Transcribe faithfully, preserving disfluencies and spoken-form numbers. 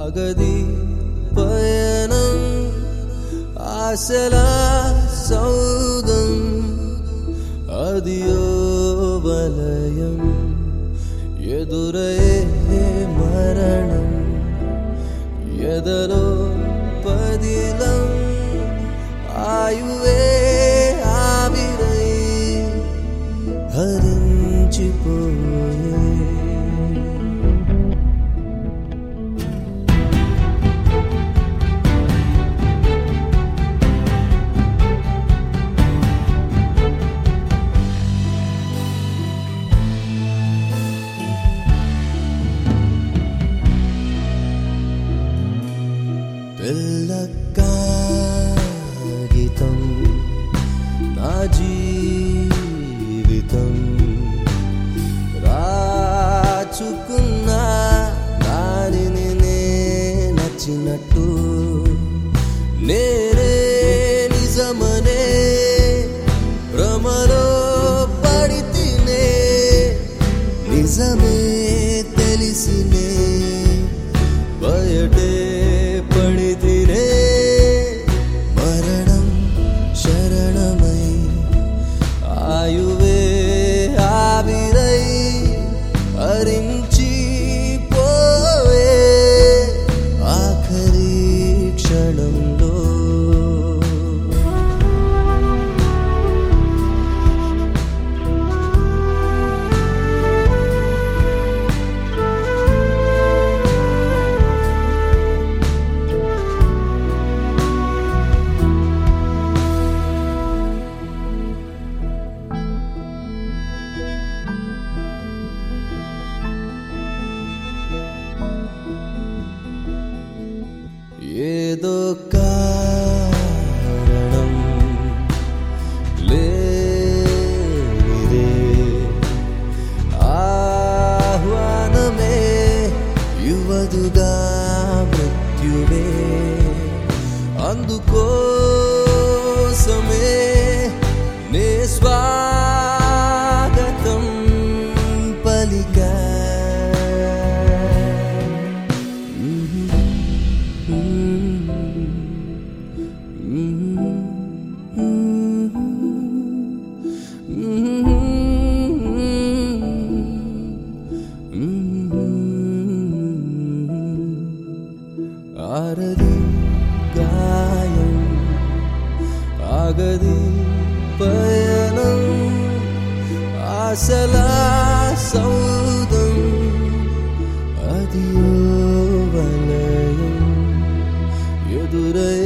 ఆగది పయనం ఆశల సౌధం అదియో వలయం ఎదురయ్యే మరణం ఎదలో పదిలం ఆయువే ఆవిరై హరించిపోయే తెల్ల కాగితం నా జీవితం రాచుకున్న దానిని నే నచ్చినట్టు నేనే నిజమనే భ్రమలో పడితినే నిజమే తెలిసినే బయటే పడితినే మరణం శరణమై ఆయువే ఆవిరై హరించి పోయే ఆఖరి క్షణంలో ఏదో కారణం లేనిదే ఆహ్వానమే యువదుగా మృత్యువే అందుకోసమే నే స్వాగతం పలికా ఆరది గాయం ఆగది పయనం ఆశల సౌధం అదియో వలయం ఎదురై